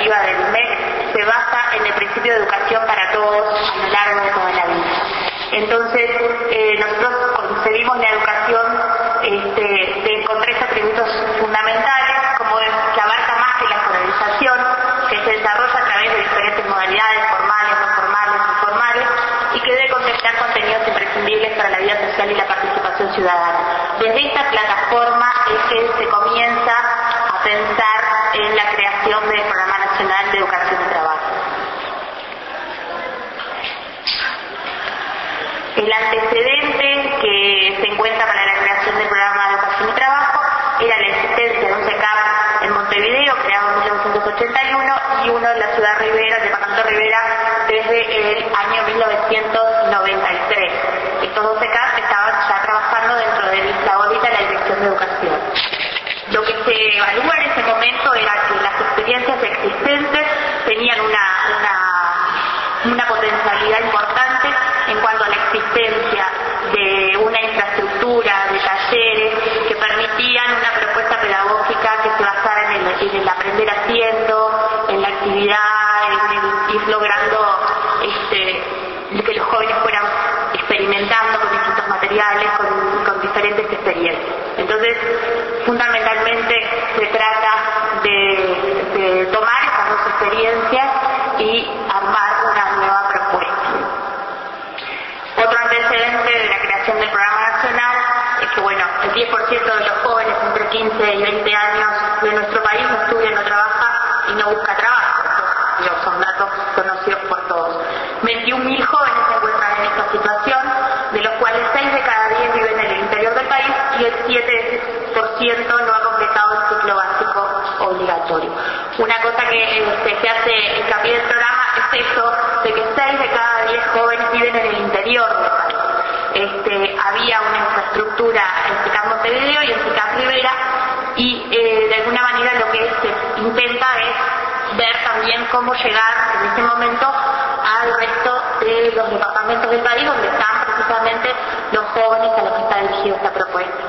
educativa del MEC se basa en el principio de educación para todos a lo largo de toda la vida. Entonces, nosotros concebimos la educación con tres atributos fundamentales, como que abarca más que la escolarización, que se desarrolla a través de diferentes modalidades formales, no formales, informales, y que debe contemplar contenidos imprescindibles para la vida social y la participación ciudadana. Desde esta plataforma es que se comienza a pensar en la creación del Programa Nacional de Educación y Trabajo. El antecedente que se encuentra para la creación del Programa de Educación y Trabajo era la existencia de un CECAP en Montevideo, creado en 1981, y uno en la ciudad Rivera, el departamento Rivera, desde el año 1993. Estos dos CECAP estaban ya trabajando dentro de la órbita de la Dirección de Educación. Lo que se evalúa en ese momento era que las experiencias existentes tenían una potencialidad importante en cuanto a la existencia de una infraestructura, de talleres que permitían una propuesta pedagógica que se basara en el aprender haciendo, en la actividad, en ir logrando que los jóvenes fueran experimentando con distintos materiales, con diferentes experiencias. Entonces, fundamentalmente se trata de tomar esas dos experiencias y armar una nueva propuesta. Otro antecedente de la creación del Programa Nacional es que, el 10% de los jóvenes entre 15 y 20 años de nuestro país no estudia, no trabaja y no busca trabajo. Estos son datos conocidos por todos. 21.000 jóvenes se encuentran en esta situación, de los cuales 6 de cada 10 viven en el interior del país y el 7% no ha completado el ciclo básico obligatorio. Una cosa que se hace hincapié del programa es eso, de que 6 de cada 10 jóvenes viven en el interior del país. Había una infraestructura en CECAP Montevideo y en CECAP Rivera, y de alguna manera lo que se intenta es ver también cómo llegar en este momento al resto de los departamentos del país donde están precisamente los jóvenes a los que está dirigida esta propuesta.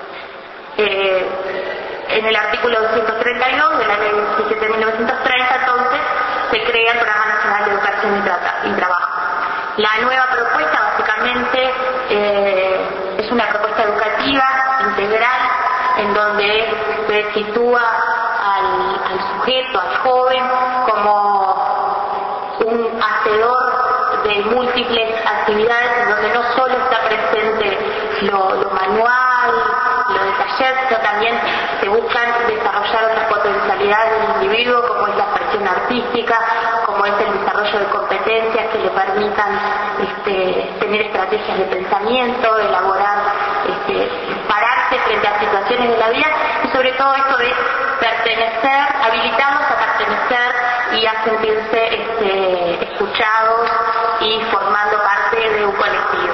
En el artículo 232 de la ley 17.930, entonces, se crea el Programa Nacional de Educación y Trabajo. La nueva propuesta básicamente es una propuesta educativa integral en donde se sitúa al sujeto, al joven, como un hacedor de múltiples actividades en donde no solo está presente lo manual, lo de taller, sino también se buscan desarrollar otras potencialidades del individuo, como es la expresión artística, como es el desarrollo de competencias que le permitan tener estrategias de pensamiento, elaborar, pararse frente a situaciones de la vida, y sobre todo esto de pertenecer, habilitarlos a pertenecer y a sentirse escuchados y formando parte de un colectivo.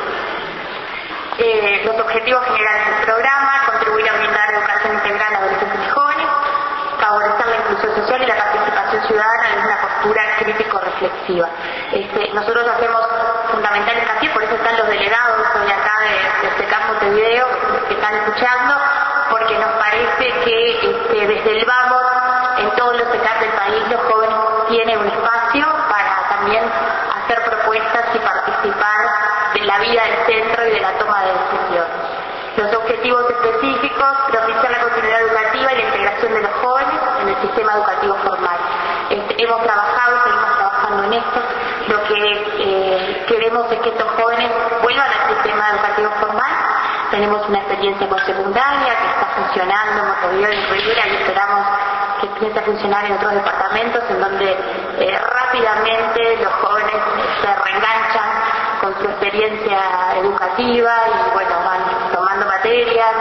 Los objetivos generales del programa: contribuir a brindar educación integral a adolescentes y jóvenes, favorecer la inclusión social y la participación ciudadana desde una postura crítico-reflexiva. Nosotros hacemos fundamental hincapié, por eso están los delegados hoy acá de CECAP Montevideo que están escuchando, porque nos parece que desde el vamos, en todos los CECAP del país, los jóvenes tienen un espacio para también hacer propuestas y participar de la vida del centro y de la toma de decisiones. Los objetivos específicos: propiciar la continuidad educativa y la integración de los jóvenes en el sistema educativo formal. Hemos trabajado y seguimos trabajando en esto. Lo que queremos es que estos jóvenes vuelvan al sistema educativo formal. Tenemos una experiencia con secundaria que está funcionando en Montevideo y en Rivera, y esperamos que empiece a funcionar en otros departamentos, en donde rápidamente los jóvenes se reenganchan con su experiencia educativa y van tomando materias,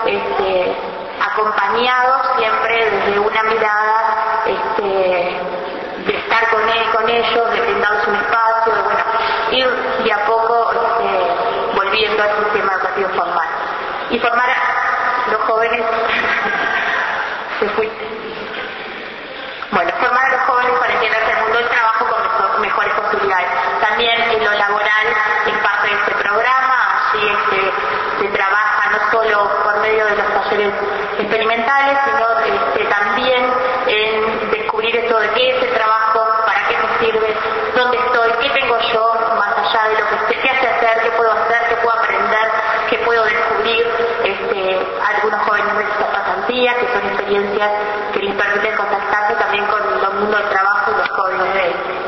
acompañados siempre desde una mirada de estar con ellos, de brindarles un espacio, de ir de a poco volviendo al sistema educativo formal. Y formar a los jóvenes formar a los jóvenes para integrarse al mundo del trabajo con mejores posibilidades. También en lo laboral es parte de este programa. Allí se trabaja no solo por medio de los talleres experimentales, sino también en descubrir descubrir esto de qué es el trabajo, para qué me sirve, dónde estoy, qué tengo yo, más allá de lo que sé, qué hace hacer, qué puedo hacer, qué puedo aprender, qué puedo descubrir. Algunos jóvenes realizan pasantías, que son experiencias que les permiten contactarse también con el mundo del trabajo y los códigos de ética.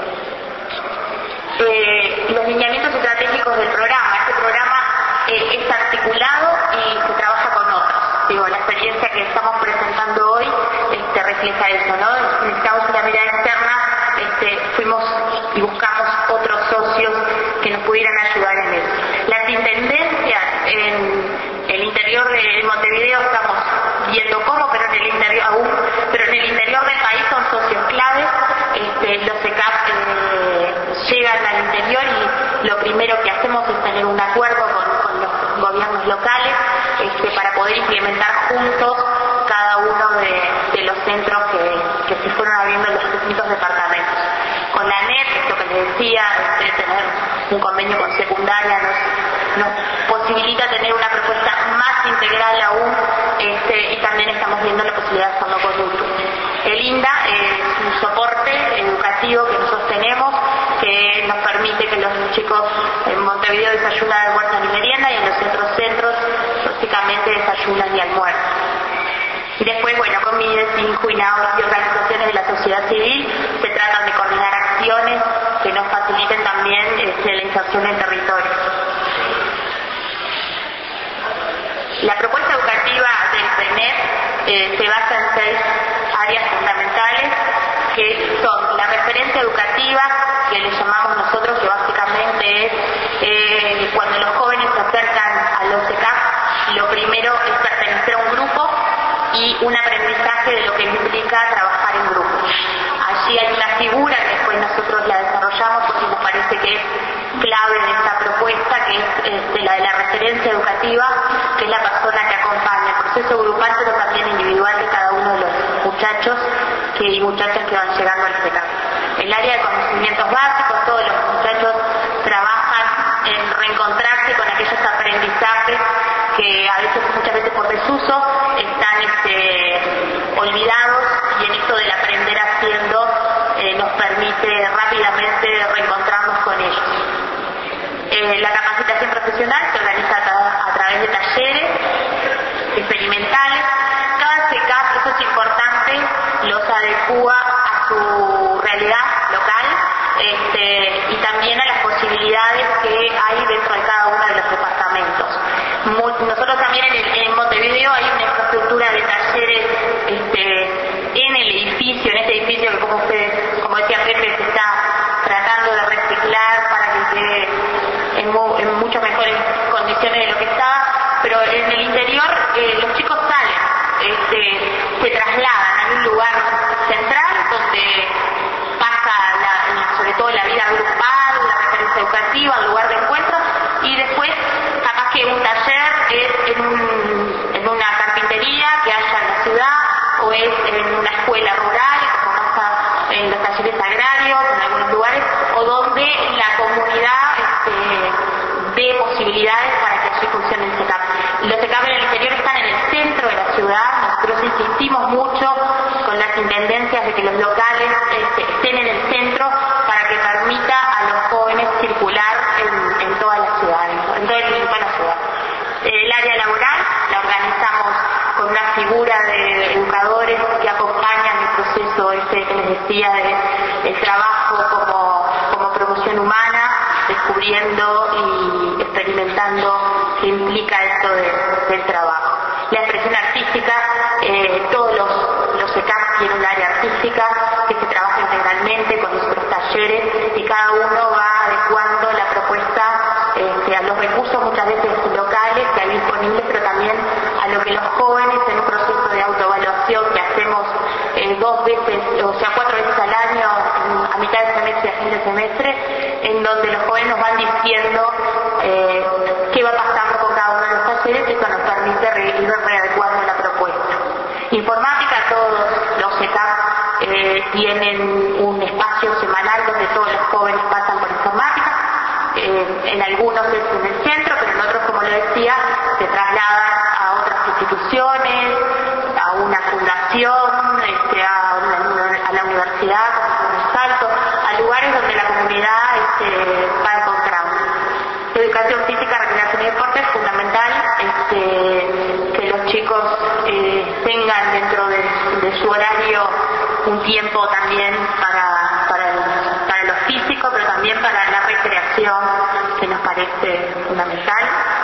Los lineamientos estratégicos del programa. Este programa es articulado y se trabaja con otros. La experiencia que estamos presentando hoy refleja eso, ¿no? Necesitamos una mirada externa, fuimos y buscamos otros socios que nos pudieran ayudar en eso. Las intendencias en el interior de Montevideo estamos viendo cómo, pero en el interior aún, pero en el interior del país son socios claves. Los ECAP llegan al interior y lo primero que hacemos es tener un acuerdo con los gobiernos locales para poder implementar juntos cada uno de los centros que se fueron abriendo en los distintos departamentos. Con la ANEP, esto que les decía, tener un convenio con secundaria nos posibilita tener una propuesta más integral aún, y también estamos viendo la posibilidad de hacerlo con UTU. El INDA es un soporte educativo que nosotros tenemos, que nos permite que los chicos en Montevideo desayunan, almuerzan y merienda, y en los otros centros básicamente desayunan y almuerzan. Después, con MIDES, INJU, INAO y organizaciones de la sociedad civil se tratan de coordinar acciones que nos faciliten también la inserción en territorio. La propuesta educativa del CENEP se basa en 6 áreas fundamentales, que son la referencia educativa, que le llamamos nosotros, que básicamente es cuando los jóvenes se acercan a los ECAP, lo primero es pertenecer a un grupo y un aprendizaje de lo que implica trabajar en grupo. Allí hay una figura que después nosotros la desarrollamos porque nos parece que es clave en esta propuesta, que es la de la referencia educativa, que es la persona que acompaña el proceso grupal, pero también individual de cada uno de los muchachos y muchachas que van llegando al CECAP. El área de conocimientos básicos, todos los muchachos trabajan en reencontrarse con aquellos aprendizajes que a veces, muchas veces por desuso, están olvidados, y en esto del aprender haciendo nos permite rápidamente reencontrarnos con ellos. La capacitación profesional se organiza a través de talleres experimentales. Cada CECAP, eso es importante, los adecúa a su realidad local y también a las posibilidades que hay dentro de cada uno de los departamentos. Nosotros también en Montevideo hay una infraestructura de talleres en el edificio, en este edificio que, como decía Pepe, se está tratando de reciclar para que quede en mucho mejores condiciones de lo que estaba, pero en el interior los chicos salen, se trasladan a un lugar central donde pasa sobre todo la vida grupal, la referencia educativa, el lugar de encuentro, y después capaz que un taller es en una carpintería que haya en la ciudad, o es en una escuela rural, como pasa en los talleres agrarios, en algunos lugares, o donde la comunidad dé posibilidades para que allí funcione el CECAP. Los CECAP en el interior están en el centro de la ciudad. Nosotros insistimos mucho con las intendencias de que los locales estén en el centro para que permita a los jóvenes circular en toda la ciudad, en toda la ciudad. El área laboral la organizamos con una figura de educadores que acompañan el proceso que les decía del trabajo como promoción humana, descubriendo y experimentando qué implica esto del trabajo. La expresión artística, todos los ECAP tienen un área artística que se trabaja integralmente con nuestros talleres, y cada uno va adecuando la propuesta a los recursos muchas veces locales que hay disponibles, pero también a lo que los jóvenes, en un proceso de autoevaluación que hacemos 4 veces al año, a mitad de semestre y a fin de semestre, en donde los jóvenes nos van diciendo qué va pasando con cada uno de los talleres, y eso nos permite ir readecuando la propuesta. Informática, todos los ECAP tienen un espacio semanal donde todos los jóvenes pasan por informática. En algunos es en el centro, pero en otros, como lo decía, se trasladan a otras instituciones, a una fundación, a la universidad chicos tengan dentro de su horario un tiempo también para lo físico, pero también para la recreación, que nos parece fundamental.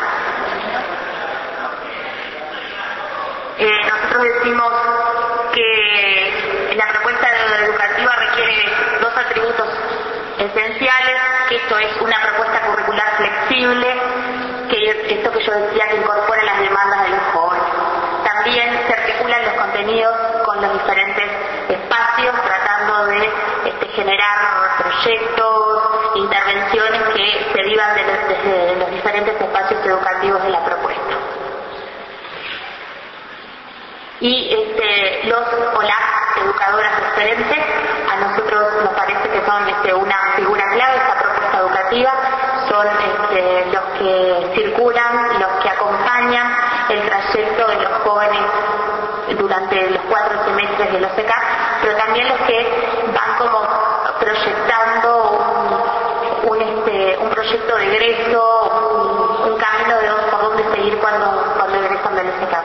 Nosotros decimos que la propuesta educativa requiere dos atributos esenciales, que esto es una propuesta curricular flexible, que esto que yo decía, que incorpora las demandas de los jóvenes. También se articulan los contenidos con los diferentes espacios, tratando de generar proyectos, intervenciones que se derivan desde los diferentes espacios educativos de la propuesta. Y los o las educadoras referentes, a nosotros nos parece que son una figura clave de esta propuesta educativa, son los que circulan, los que acompañan el trayecto de los jóvenes durante los 4 semestres de los ECAP, pero también los que van como proyectando un proyecto de egreso, un camino por donde seguir cuando egresan de los ECAP.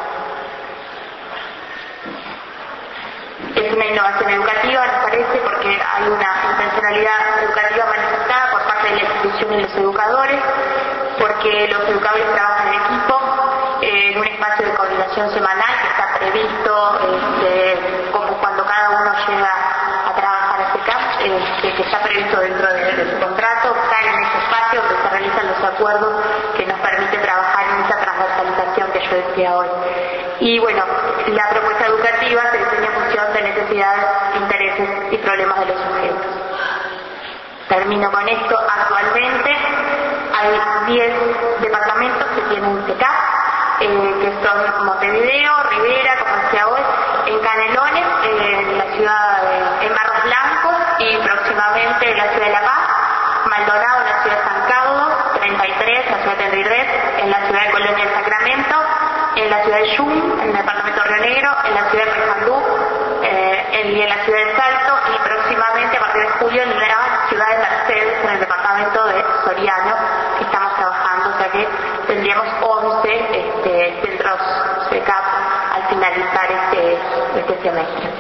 Es una innovación educativa, nos parece, porque hay una intencionalidad educativa manifestada por parte de la institución y los educadores, porque los educadores trabajan en equipo, en un espacio de coordinación semanal que está previsto, como cuando cada uno llega a trabajar a SECAP, que está previsto dentro de su contrato, cae en ese espacio donde se realizan los acuerdos que nos permite trabajar en esa transversalización que yo decía hoy. Y bueno, la propuesta educativa se diseña en función de necesidades, intereses y problemas de los sujetos. Termino con esto. Actualmente hay 10 departamentos que tienen CECAP, que son Montevideo, Rivera, como decía hoy, en Canelones, en la ciudad en Barros Blancos y próximamente en la ciudad de La Paz, Maldonado en la ciudad de San Carlos, 33 en la ciudad de Tendridret, en la ciudad de Colonia del Sacramento, en la ciudad de Yum, en el departamento de Río Negro, en la ciudad de Paysandú y en la ciudad de Salto, y próximamente a partir de julio en la ciudad de Mercedes, en el departamento de Soriano, que estamos trabajando, o sea que tendríamos 11 centros CECAP al finalizar este semestre.